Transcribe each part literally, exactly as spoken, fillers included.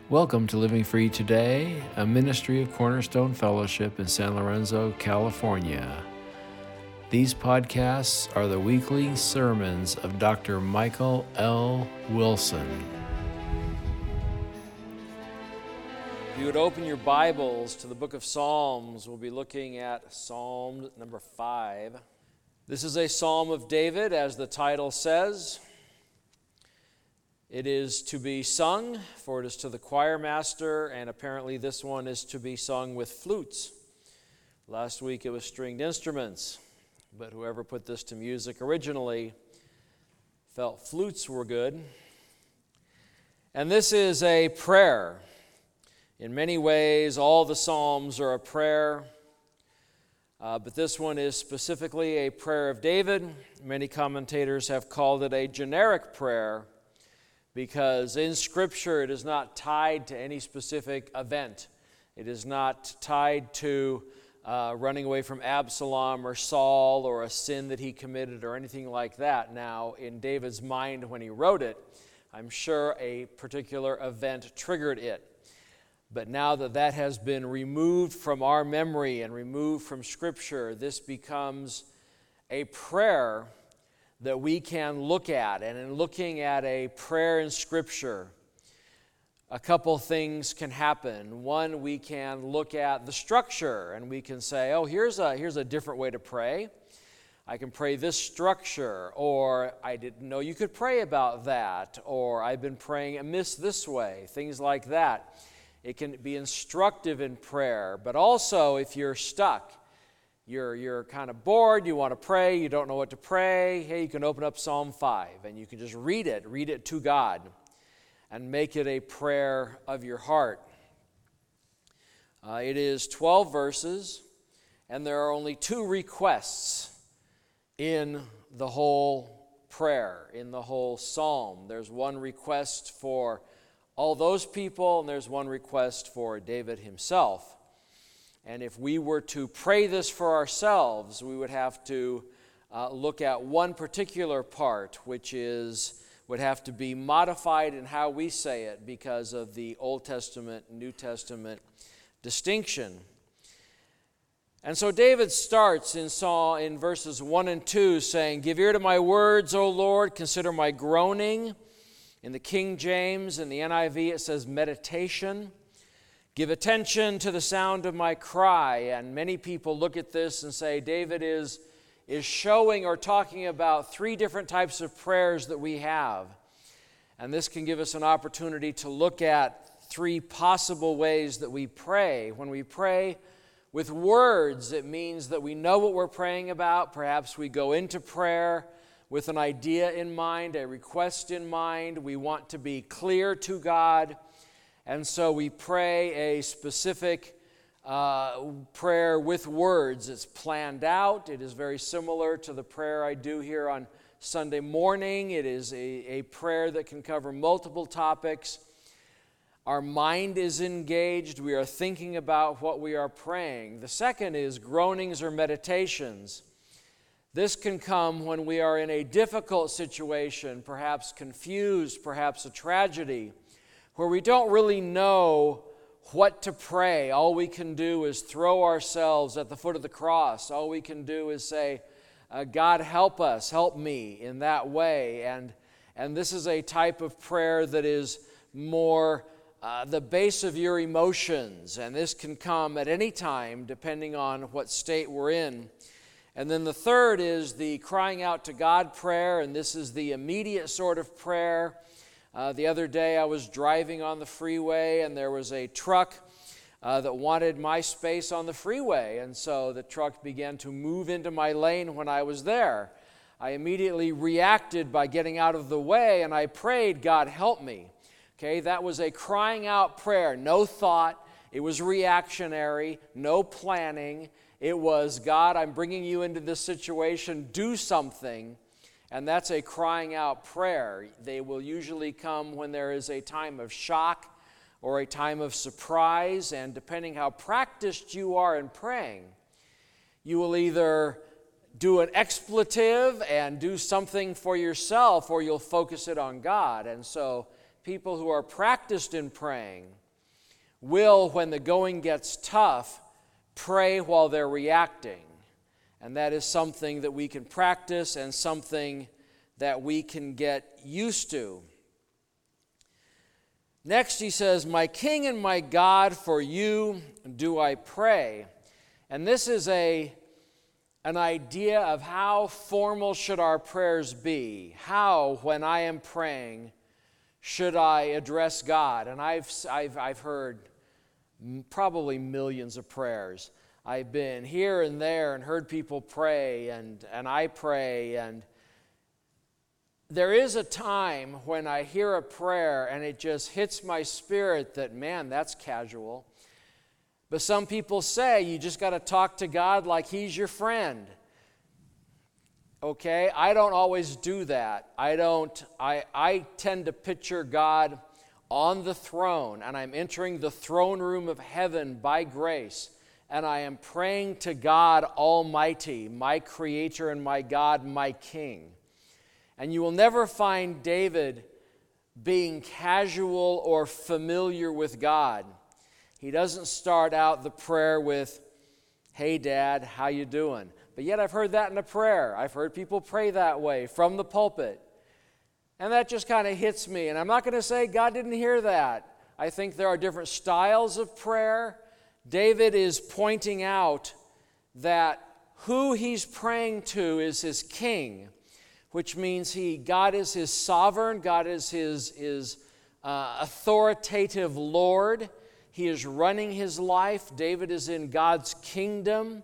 Welcome to Living Free Today, a ministry of Cornerstone Fellowship in San Lorenzo, California. These podcasts are the weekly sermons of Doctor Michael L. Wilson. If you would open your Bibles to the book of Psalms, we'll be looking at Psalm number five. This is a psalm of David, as the title says. It is to be sung, for it is to the choir master, and apparently this one is to be sung with flutes. Last week it was stringed instruments, but whoever put this to music originally felt flutes were good. And this is a prayer. In many ways, all the Psalms are a prayer, uh, but this one is specifically a prayer of David. Many commentators have called it a generic prayer, because in Scripture it is not tied to any specific event. It is not tied to uh, running away from Absalom or Saul or a sin that he committed or anything like that. Now, in David's mind when he wrote it, I'm sure a particular event triggered it. But now that that has been removed from our memory and removed from Scripture, this becomes a prayer that we can look at. And in looking at a prayer in Scripture, a couple things can happen. One, we can look at the structure and we can say, oh, here's a, here's a different way to pray. I can pray this structure, or I didn't know you could pray about that, or I've been praying amiss this way, things like that. It can be instructive in prayer, but also if you're stuck, You're, you're kind of bored, you want to pray, you don't know what to pray, hey, you can open up Psalm five and you can just read it, read it to God and make it a prayer of your heart. Uh, it is twelve verses and there are only two requests in the whole prayer, in the whole psalm. There's one request for all those people and there's one request for David himself. And if we were to pray this for ourselves, we would have to uh, look at one particular part, which is would have to be modified in how we say it because of the Old Testament, New Testament distinction. And so David starts in Psalm in verses one and two saying, "Give ear to my words, O Lord, consider my groaning." In the King James and the N I V it says meditation. Give attention to the sound of my cry. And many people look at this and say David is, is showing or talking about three different types of prayers that we have. And this can give us an opportunity to look at three possible ways that we pray. When we pray with words, it means that we know what we're praying about. Perhaps we go into prayer with an idea in mind, a request in mind. We want to be clear to God. And so we pray a specific uh, prayer with words. It's planned out. It is very similar to the prayer I do here on Sunday morning. It is a, a prayer that can cover multiple topics. Our mind is engaged. We are thinking about what we are praying. The second is groanings or meditations. This can come when we are in a difficult situation, perhaps confused, perhaps a tragedy, where we don't really know what to pray. All we can do is throw ourselves at the foot of the cross. All we can do is say, uh, God, help us, help me in that way. And, and this is a type of prayer that is more uh, the base of your emotions. And this can come at any time, depending on what state we're in. And then the third is the crying out to God prayer, and this is the immediate sort of prayer. Uh, the other day I was driving on the freeway and there was a truck uh, that wanted my space on the freeway, and so the truck began to move into my lane when I was there. I immediately reacted by getting out of the way and I prayed, God, help me. Okay, that was a crying out prayer, no thought. It was reactionary, no planning. It was, God, I'm bringing you into this situation, do something. And that's a crying out prayer. They will usually come when there is a time of shock or a time of surprise, and depending how practiced you are in praying, you will either do an expletive and do something for yourself, or you'll focus it on God. And so people who are practiced in praying will, when the going gets tough, pray while they're reacting. And that is something that we can practice and something that we can get used to. Next he says, "My King and my God, for you do I pray." And this is a, an idea of how formal should our prayers be. How, when I am praying, should I address God? And I've, I've, I've heard probably millions of prayers. I've been here and there and heard people pray, and, and I pray, and there is a time when I hear a prayer and it just hits my spirit that, man, that's casual. But some people say you just got to talk to God like He's your friend. Okay, I don't always do that. I don't, I, I tend to picture God on the throne, and I'm entering the throne room of heaven by grace, and I am praying to God Almighty, my Creator and my God, my King. And you will never find David being casual or familiar with God. He doesn't start out the prayer with, "Hey, Dad, how you doing?" But yet I've heard that in a prayer. I've heard people pray that way from the pulpit. And that just kind of hits me. And I'm not going to say God didn't hear that. I think there are different styles of prayer. David is pointing out that who he's praying to is his king, which means he God is his sovereign, God is his, his uh, authoritative Lord. He is running his life. David is in God's kingdom.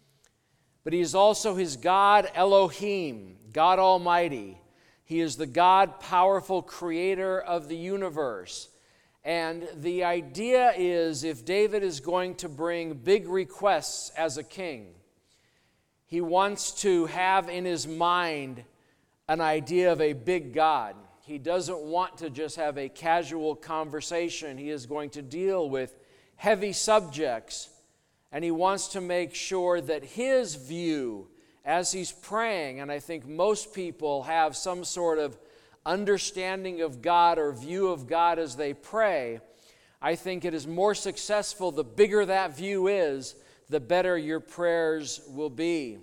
But he is also his God, Elohim, God Almighty. He is the God, powerful creator of the universe. And the idea is, if David is going to bring big requests as a king, he wants to have in his mind an idea of a big God. He doesn't want to just have a casual conversation. He is going to deal with heavy subjects, and he wants to make sure that his view as he's praying, and I think most people have some sort of understanding of God or view of God as they pray, I think it is more successful the bigger that view is, the better your prayers will be.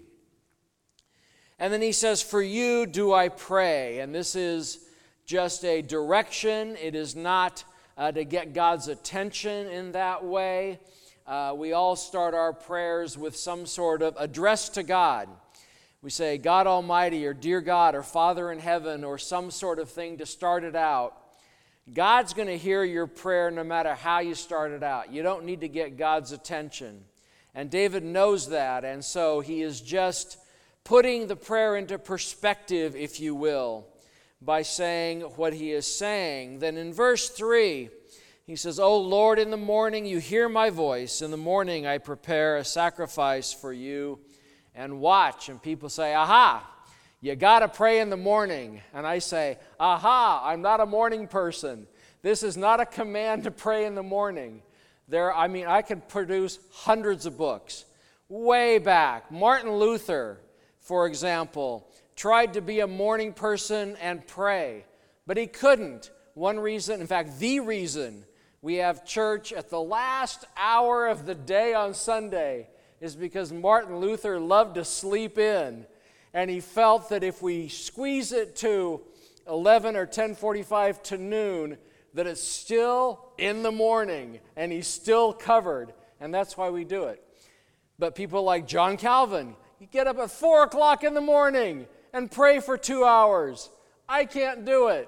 And then he says, "For you do I pray." And this is just a direction. It is not uh, to get God's attention in that way. Uh, we all start our prayers with some sort of address to God. We say, "God Almighty," or "Dear God," or "Father in heaven," or some sort of thing to start it out. God's going to hear your prayer no matter how you start it out. You don't need to get God's attention. And David knows that, and so he is just putting the prayer into perspective, if you will, by saying what he is saying. Then in verse three, he says, "O Lord, in the morning you hear my voice. In the morning I prepare a sacrifice for you and watch." And people say, "Aha, you got to pray in the morning." And I say, "Aha, I'm not a morning person. This is not a command to pray in the morning." There, I mean, I could produce hundreds of books. Way back, Martin Luther, for example, tried to be a morning person and pray, but he couldn't. One reason, in fact, the reason we have church at the last hour of the day on Sunday is because Martin Luther loved to sleep in, and he felt that if we squeeze it to eleven or ten forty-five to noon, that it's still in the morning, and he's still covered, and that's why we do it. But people like John Calvin, you get up at four o'clock in the morning and pray for two hours. I can't do it.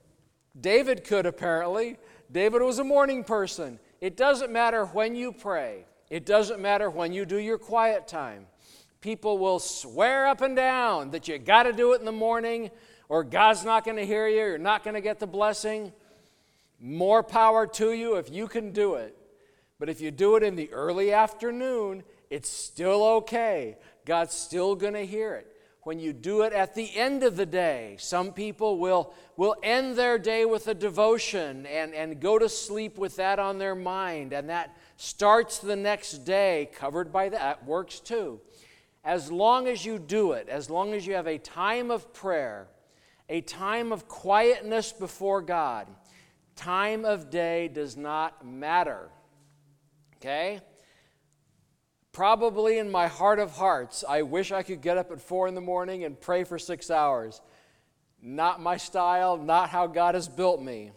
David could, apparently. David was a morning person. It doesn't matter when you pray. It doesn't matter when you do your quiet time. People will swear up and down that you got to do it in the morning, or God's not going to hear you, you're not going to get the blessing. More power to you if you can do it. But if you do it in the early afternoon, it's still okay. God's still going to hear it. When you do it at the end of the day, some people will, will end their day with a devotion and, and go to sleep with that on their mind, and that starts the next day covered by that. That works too. As long as you do it, as long as you have a time of prayer, a time of quietness before God, Time of day does not matter. Okay? Probably in my heart of hearts, I wish I could get up at four in the morning and pray for six hours. Not my style, not how God has built me.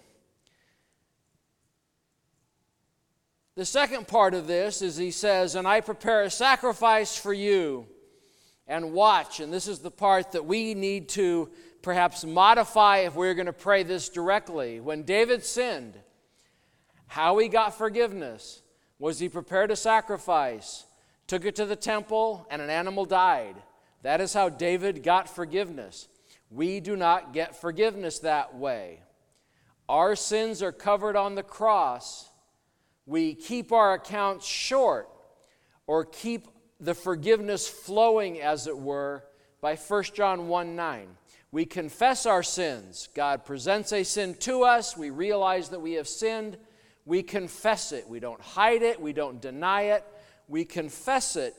The second part of this is he says, and I prepare a sacrifice for you, and watch. And this is the part that we need to perhaps modify if we're going to pray this directly. When David sinned, how he got forgiveness was he prepared a sacrifice, took it to the temple, and an animal died. That is how David got forgiveness. We do not get forgiveness that way. Our sins are covered on the cross. We keep our accounts short, or keep the forgiveness flowing, as it were, by First John one nine. We confess our sins. God presents a sin to us. We realize that we have sinned. We confess it. We don't hide it. We don't deny it. We confess it,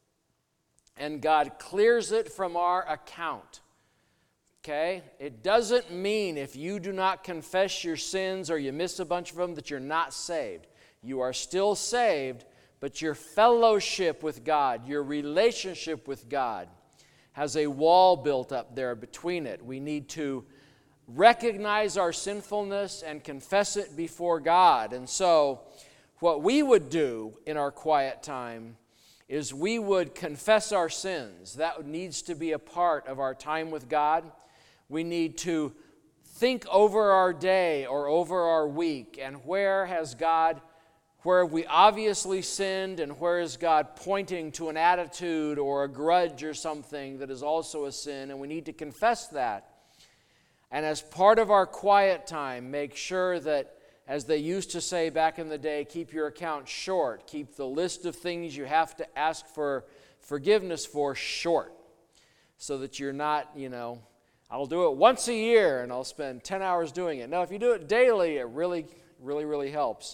and God clears it from our account. Okay? It doesn't mean if you do not confess your sins or you miss a bunch of them that you're not saved. You are still saved, but your fellowship with God, your relationship with God, has a wall built up there between it. We need to recognize our sinfulness and confess it before God. And so, what we would do in our quiet time is we would confess our sins. That needs to be a part of our time with God. We need to think over our day or over our week, and where has God, where have we obviously sinned, and where is God pointing to an attitude or a grudge or something that is also a sin, and we need to confess that. And as part of our quiet time, make sure that, as they used to say back in the day, keep your account short. Keep the list of things you have to ask for forgiveness for short, so that you're not, you know, I'll do it once a year and I'll spend ten hours doing it. No, if you do it daily, it really, really, really helps.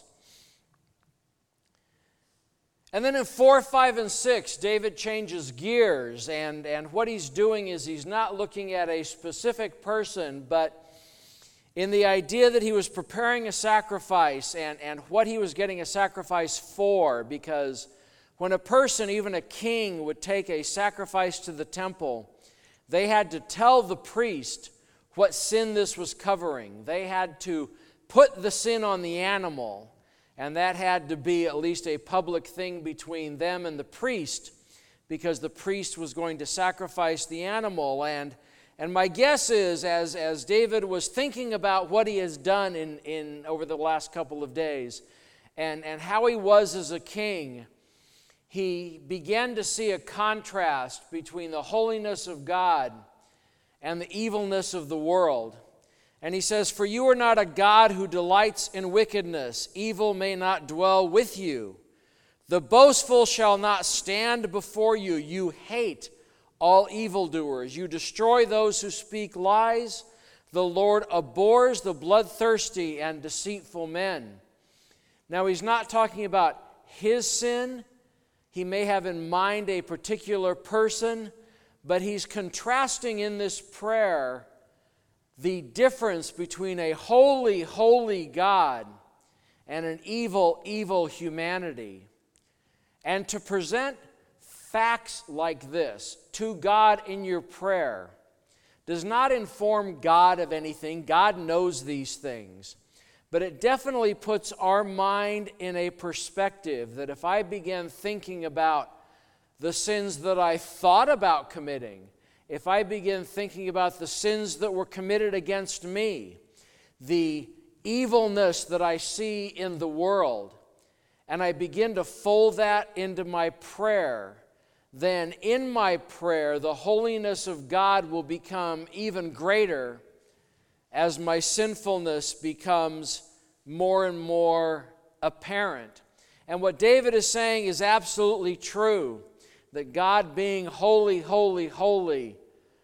And then in four, five, and six, David changes gears, and, and what he's doing is he's not looking at a specific person, but in the idea that he was preparing a sacrifice and, and what he was getting a sacrifice for, because when a person, even a king, would take a sacrifice to the temple, they had to tell the priest what sin this was covering. They had to put the sin on the animal, and that had to be at least a public thing between them and the priest, because the priest was going to sacrifice the animal. And And my guess is, as, as David was thinking about what he has done in, in over the last couple of days, and, and how he was as a king, he began to see a contrast between the holiness of God and the evilness of the world. And he says, "For you are not a God who delights in wickedness. Evil may not dwell with you. The boastful shall not stand before you. You hate all evildoers. You destroy those who speak lies. The Lord abhors the bloodthirsty and deceitful men." Now, he's not talking about his sin. He may have in mind a particular person, but he's contrasting in this prayer the difference between a holy, holy God and an evil, evil humanity. And to present facts like this to God in your prayer does not inform God of anything. God knows these things. But it definitely puts our mind in a perspective that if I begin thinking about the sins that I thought about committing, if I begin thinking about the sins that were committed against me, the evilness that I see in the world, and I begin to fold that into my prayer, then in my prayer, the holiness of God will become even greater as my sinfulness becomes more and more apparent. And what David is saying is absolutely true, that God being holy, holy, holy,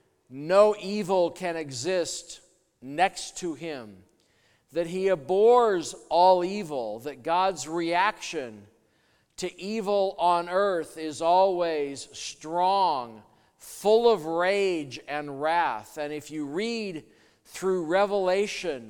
no evil can exist next to him, that he abhors all evil, that God's reaction to evil on earth is always strong, full of rage and wrath. And if you read through Revelation,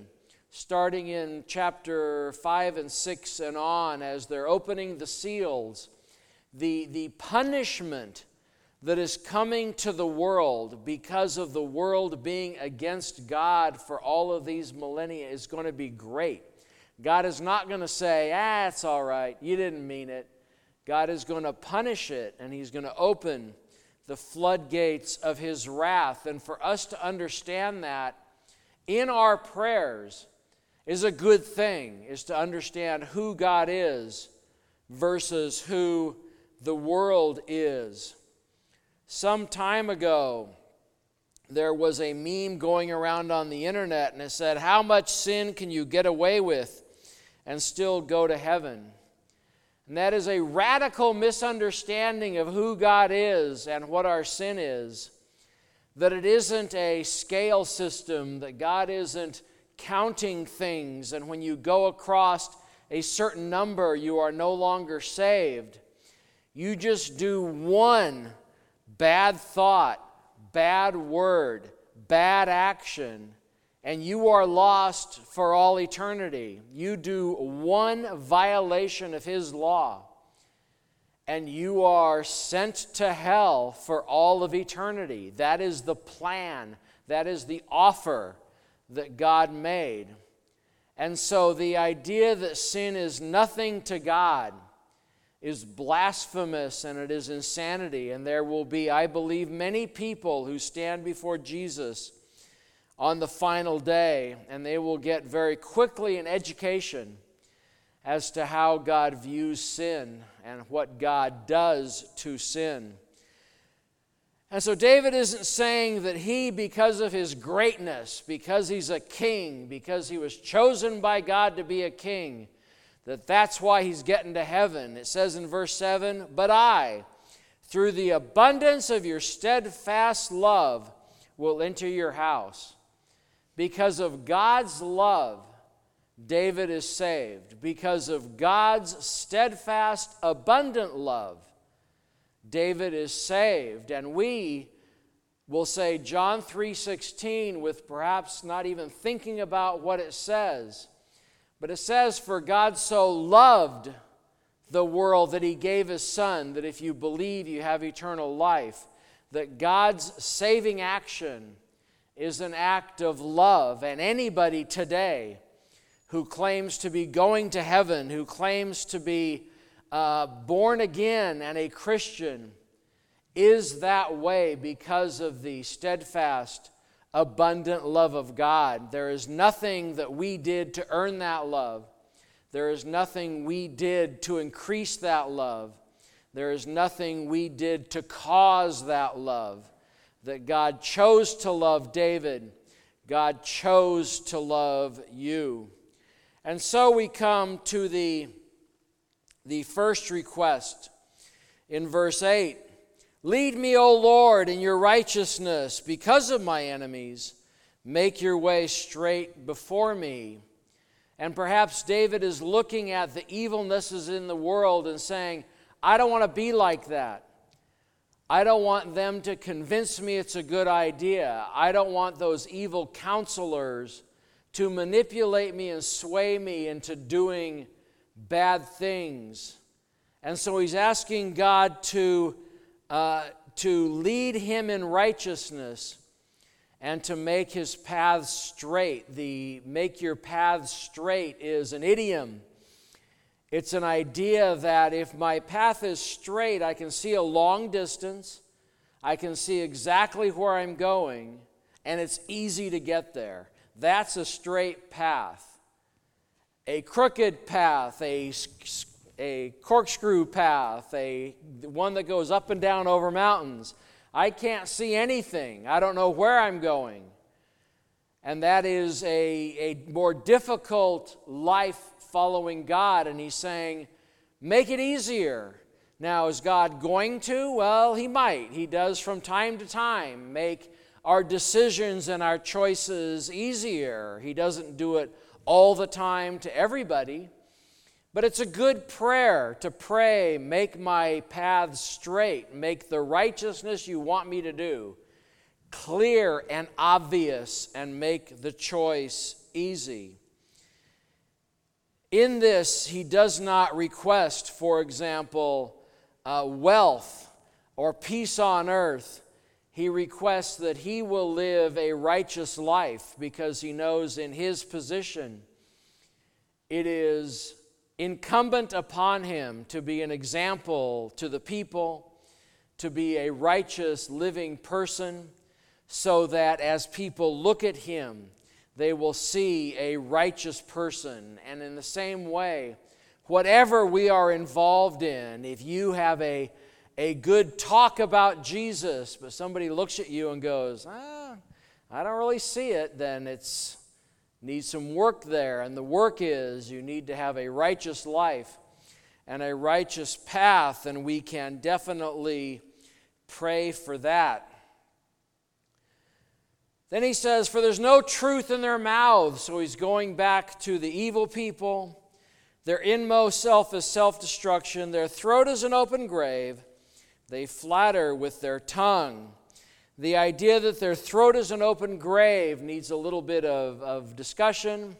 starting in chapter five and six and on, as they're opening the seals, the, the punishment that is coming to the world because of the world being against God for all of these millennia is going to be great. God is not going to say, ah, it's all right, you didn't mean it. God is going to punish it, and He's going to open the floodgates of His wrath. And for us to understand that in our prayers is a good thing, is to understand who God is versus who the world is. Some time ago, there was a meme going around on the internet, and it said, how much sin can you get away with and still go to heaven? And that is a radical misunderstanding of who God is and what our sin is. That it isn't a scale system, that God isn't counting things, and when you go across a certain number, you are no longer saved. You just do one bad thought, bad word, bad action, and you are lost for all eternity. You do one violation of His law, and you are sent to hell for all of eternity. That is the plan. That is the offer that God made. And so the idea that sin is nothing to God is blasphemous, and it is insanity. And there will be, I believe, many people who stand before Jesus on the final day, and they will get very quickly an education as to how God views sin and what God does to sin. And so David isn't saying that he, because of his greatness, because he's a king, because he was chosen by God to be a king, that that's why he's getting to heaven. It says in verse seven, but I, through the abundance of your steadfast love, will enter your house. Because of God's love, David is saved. Because of God's steadfast, abundant love, David is saved. And we will say John three sixteen with perhaps not even thinking about what it says. But it says, for God so loved the world that He gave His Son, that if you believe you have eternal life. That God's saving action is an act of love. And anybody today who claims to be going to heaven, who claims to be uh, born again and a Christian, is that way because of the steadfast, abundant love of God. There is nothing that we did to earn that love. There is nothing we did to increase that love. There is nothing we did to cause that love. That God chose to love David. God chose to love you. And so we come to the, the first request in verse eight. Lead me, O Lord, in your righteousness because of my enemies. Make your way straight before me. And perhaps David is looking at the evilnesses in the world and saying, I don't want to be like that. I don't want them to convince me it's a good idea. I don't want those evil counselors to manipulate me and sway me into doing bad things. And so he's asking God to, uh, to lead him in righteousness and to make his paths straight. The make your paths straight is an idiom. It's an idea that if my path is straight, I can see a long distance, I can see exactly where I'm going, and it's easy to get there. That's a straight path. A crooked path, a, a corkscrew path, a one that goes up and down over mountains. I can't see anything. I don't know where I'm going. And that is a, a more difficult life following God. And he's saying, make it easier. Now, is God going to? Well, he might. He does from time to time make our decisions and our choices easier. He doesn't do it all the time to everybody. But it's a good prayer to pray, make my paths straight, make the righteousness you want me to do clear and obvious, and make the choice easy. In this, he does not request, for example, uh, wealth or peace on earth. He requests that he will live a righteous life because he knows in his position it is incumbent upon him to be an example to the people, to be a righteous living person, so that as people look at him, they will see a righteous person. And in the same way, whatever we are involved in, if you have a, a good talk about Jesus, but somebody looks at you and goes, ah, I don't really see it, then it's needs some work there. And the work is you need to have a righteous life and a righteous path, and we can definitely pray for that. Then he says, for there's no truth in their mouths. So he's going back to the evil people. Their inmost self is self-destruction. Their throat is an open grave. They flatter with their tongue. The idea that their throat is an open grave needs a little bit of, of discussion,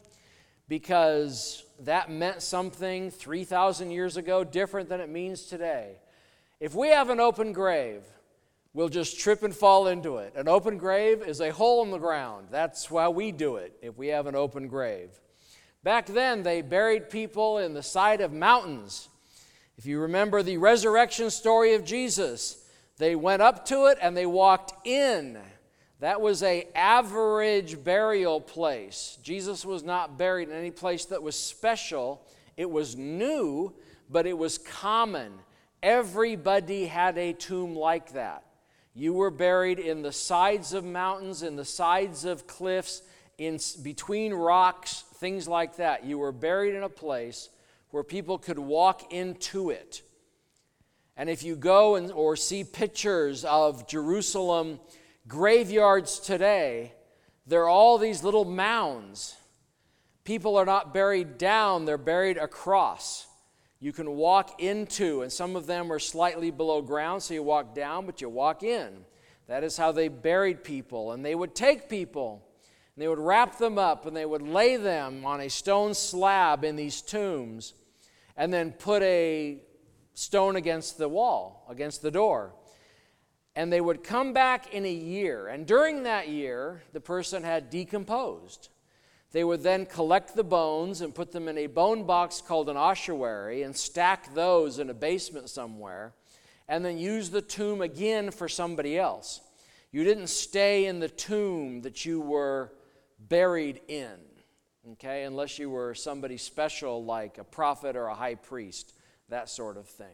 because that meant something three thousand years ago different than it means today. If we have an open grave, we'll just trip and fall into it. An open grave is a hole in the ground. That's how we do it if we have an open grave. Back then, they buried people in the side of mountains. If you remember the resurrection story of Jesus, they went up to it and they walked in. That was an average burial place. Jesus was not buried in any place that was special. It was new, but it was common. Everybody had a tomb like that. You were buried in the sides of mountains, in the sides of cliffs, in between rocks, things like that. You were buried in a place where people could walk into it. And if you go and or see pictures of Jerusalem graveyards today, there are all these little mounds. People are not buried down, they're buried across. You can walk into, and some of them are slightly below ground, so you walk down, but you walk in. That is how they buried people. And they would take people, and they would wrap them up, and they would lay them on a stone slab in these tombs, and then put a stone against the wall, against the door. And they would come back in a year, and during that year, the person had decomposed. They would then collect the bones and put them in a bone box called an ossuary and stack those in a basement somewhere, and then use the tomb again for somebody else. You didn't stay in the tomb that you were buried in, okay, unless you were somebody special like a prophet or a high priest, that sort of thing.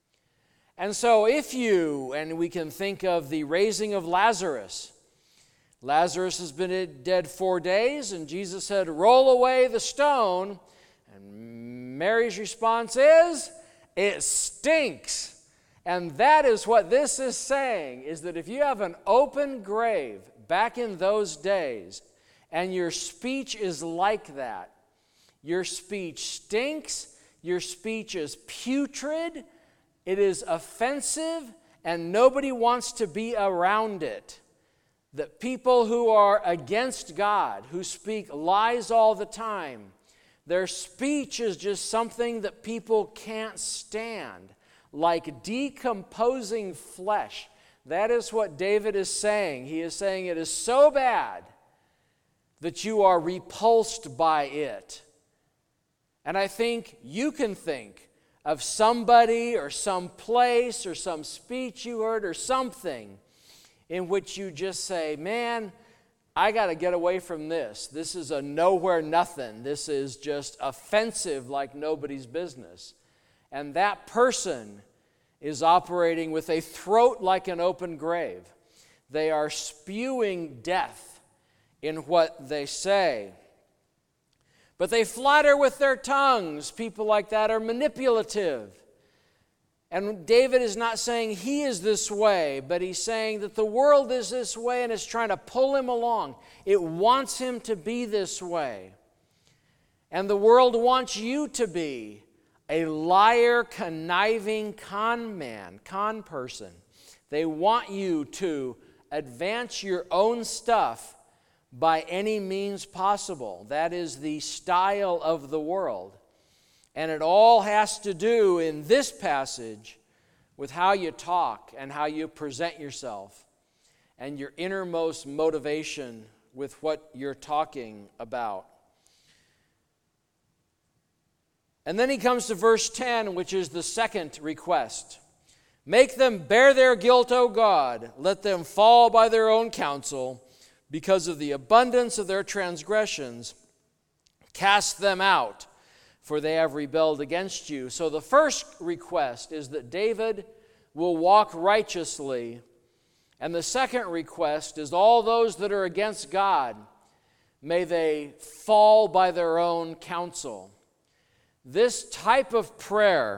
And so if you, and we can think of the raising of Lazarus, Lazarus has been dead four days, and Jesus said, roll away the stone. And Mary's response is, it stinks. And that is what this is saying, is that if you have an open grave back in those days, and your speech is like that, your speech stinks, your speech is putrid, it is offensive, and nobody wants to be around it. That people who are against God, who speak lies all the time, their speech is just something that people can't stand, like decomposing flesh. That is what David is saying. He is saying it is so bad that you are repulsed by it. And I think you can think of somebody or some place or some speech you heard or something in which you just say, man, I got to get away from this. This is a nowhere nothing. This is just offensive like nobody's business. And that person is operating with a throat like an open grave. They are spewing death in what they say. But they flatter with their tongues. People like that are manipulative. And David is not saying he is this way, but he's saying that the world is this way and is trying to pull him along. It wants him to be this way. And the world wants you to be a liar, conniving con man, con person. They want you to advance your own stuff by any means possible. That is the style of the world. And it all has to do in this passage with how you talk and how you present yourself and your innermost motivation with what you're talking about. And then he comes to verse ten, which is the second request. Make them bear their guilt, O God. Let them fall by their own counsel. Because of the abundance of their transgressions, cast them out, for they have rebelled against you. So the first request is that David will walk righteously. And the second request is all those that are against God, may they fall by their own counsel. This type of prayer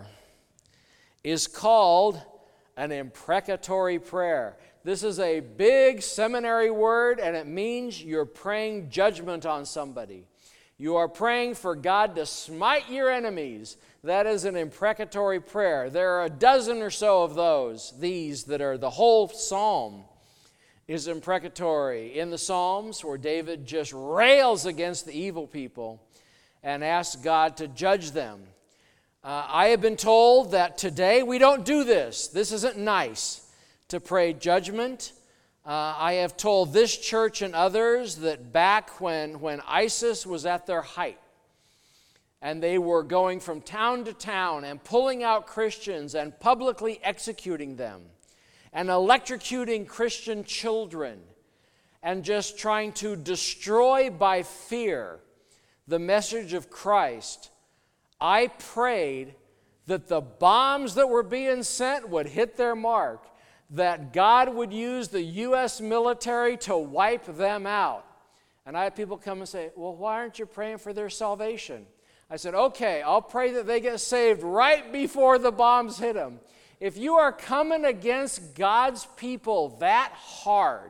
is called an imprecatory prayer. This is a big seminary word, and it means you're praying judgment on somebody. You are praying for God to smite your enemies. That is an imprecatory prayer. There are a dozen or so of those, these that are the whole psalm is imprecatory. In the Psalms, where David just rails against the evil people and asks God to judge them. Uh, I have been told that today we don't do this. This isn't nice to pray judgment. Uh, I have told this church and others that back when, when ISIS was at their height and they were going from town to town and pulling out Christians and publicly executing them and electrocuting Christian children and just trying to destroy by fear the message of Christ, I prayed that the bombs that were being sent would hit their mark, that God would use the U S military to wipe them out. And I had people come and say, well, why aren't you praying for their salvation? I said, okay, I'll pray that they get saved right before the bombs hit them. If you are coming against God's people that hard,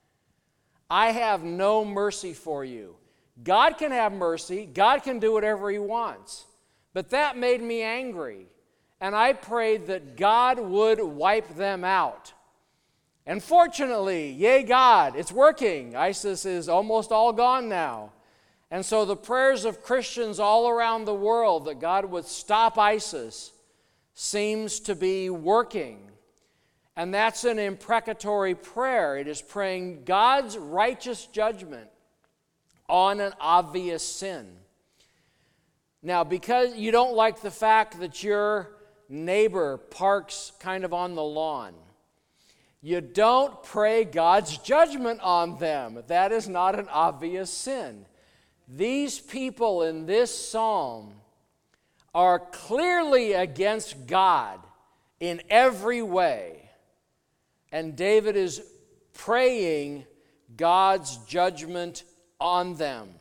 I have no mercy for you. God can have mercy. God can do whatever He wants. But that made me angry. And I prayed that God would wipe them out. And fortunately, yay God, it's working. ISIS is almost all gone now. And so the prayers of Christians all around the world that God would stop ISIS seems to be working. And that's an imprecatory prayer. It is praying God's righteous judgment on an obvious sin. Now, because you don't like the fact that your neighbor parks kind of on the lawn, you don't pray God's judgment on them. That is not an obvious sin. These people in this psalm are clearly against God in every way. And David is praying God's judgment on them.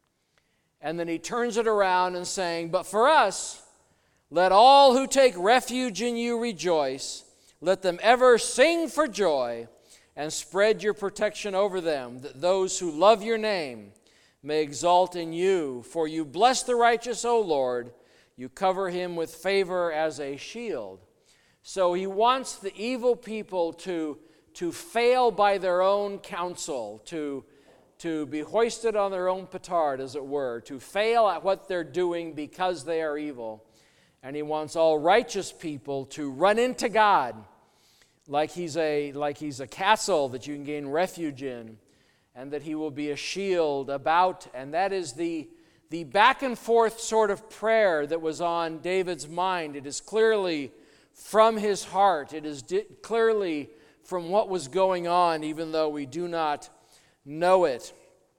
And then he turns it around and saying, but for us, let all who take refuge in you rejoice. Let them ever sing for joy and spread your protection over them, that those who love your name may exalt in you. For you bless the righteous, O Lord. You cover him with favor as a shield. So he wants the evil people to, to fail by their own counsel, to, to be hoisted on their own petard, as it were, to fail at what they're doing because they are evil. And he wants all righteous people to run into God like he's a, like he's a castle that you can gain refuge in, and that he will be a shield about. And that is the, the back and forth sort of prayer that was on David's mind. It is clearly from his heart. It is di- clearly from what was going on, even though we do not know it.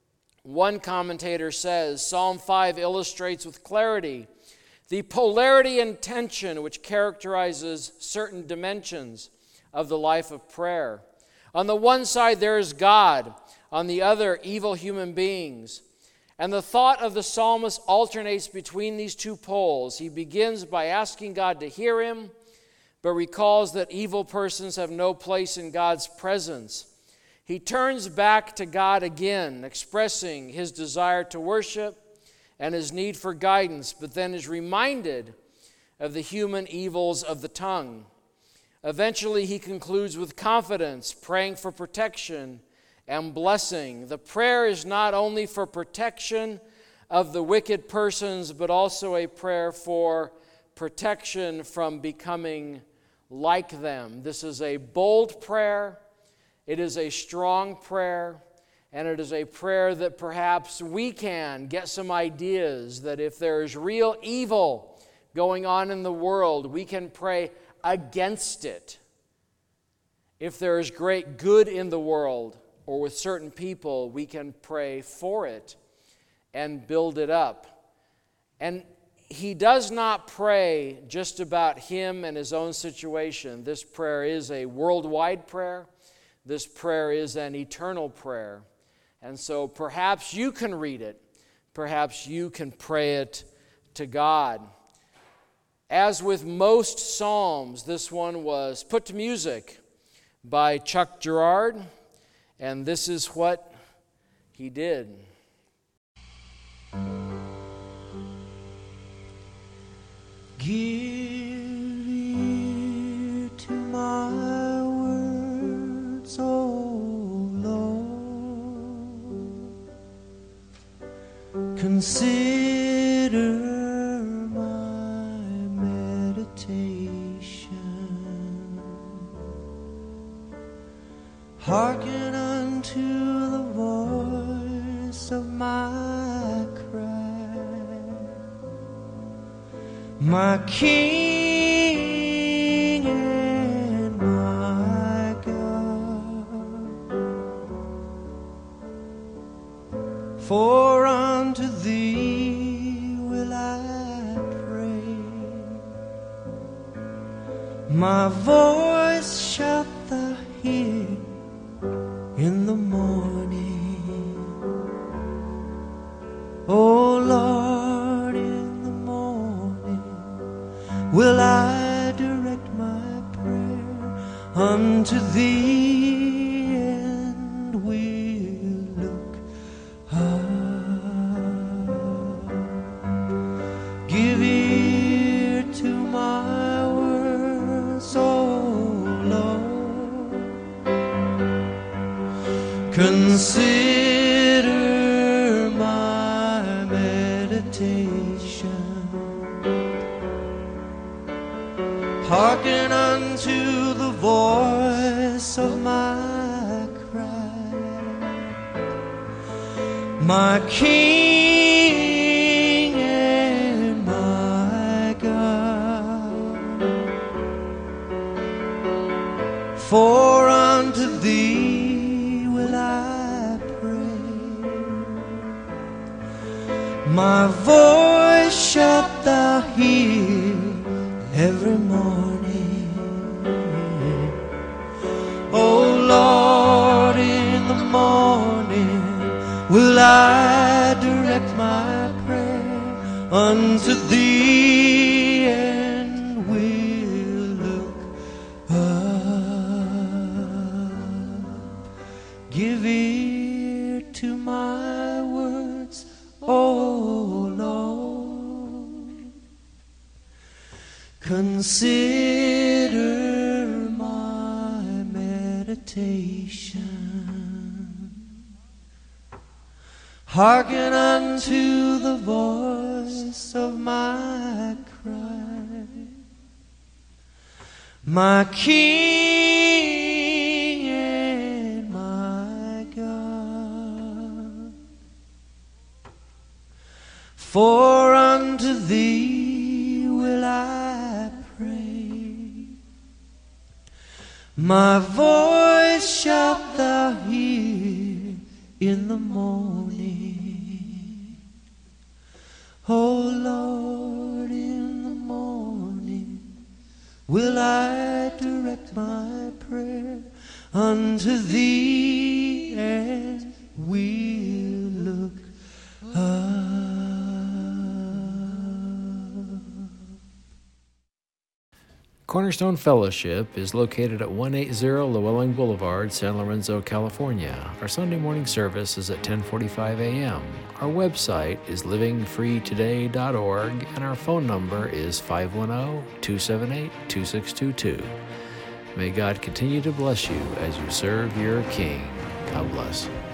One commentator says, Psalm five illustrates with clarity the polarity and tension which characterizes certain dimensions of the life of prayer. On the one side, there is God. On the other, evil human beings. And the thought of the psalmist alternates between these two poles. He begins by asking God to hear him, but recalls that evil persons have no place in God's presence. He turns back to God again, expressing his desire to worship and his need for guidance, but then is reminded of the human evils of the tongue. Eventually, he concludes with confidence, praying for protection and blessing. The prayer is not only for protection of the wicked persons, but also a prayer for protection from becoming like them. This is a bold prayer. It is a strong prayer. And it is a prayer that perhaps we can get some ideas that if there is real evil going on in the world, we can pray against it. If there is great good in the world or with certain people, we can pray for it and build it up. And he does not pray just about him and his own situation. This prayer is a worldwide prayer. This prayer is an eternal prayer. And so perhaps you can read it. Perhaps you can pray it to God. As with most psalms, this one was put to music by Chuck Girard, and this is what he did. Give ear to my words, O Lord. Consider my meditation. Hearken unto the voice of my cry, my King and my God. For unto thee will I pray, my voice shalt thou hear in the morning. O Lord, in the morning will I direct my prayer unto thee, and will look up. Give ear to my words, O Lord. Consider my meditation. Hearken unto the voice of my cry, my King and my God. For unto thee will I pray, my voice shalt thou hear every morning. O Lord, in the morning will I direct my prayer unto thee, and will look up. Give ear to my words, O Lord. Consider my meditation. Hearken unto the voice of my cry, my King and my God. For unto thee will I pray, my voice shalt thou hear in the morning. O Lord, in the morning will I direct my prayer unto thee, and will look up. Cornerstone Fellowship is located at one eighty Llewellyn Boulevard, San Lorenzo, California. Our Sunday morning service is at ten forty-five a.m. Our website is living free today dot org, and our phone number is five one zero, two seven eight, two six two two. May God continue to bless you as you serve your King. God bless.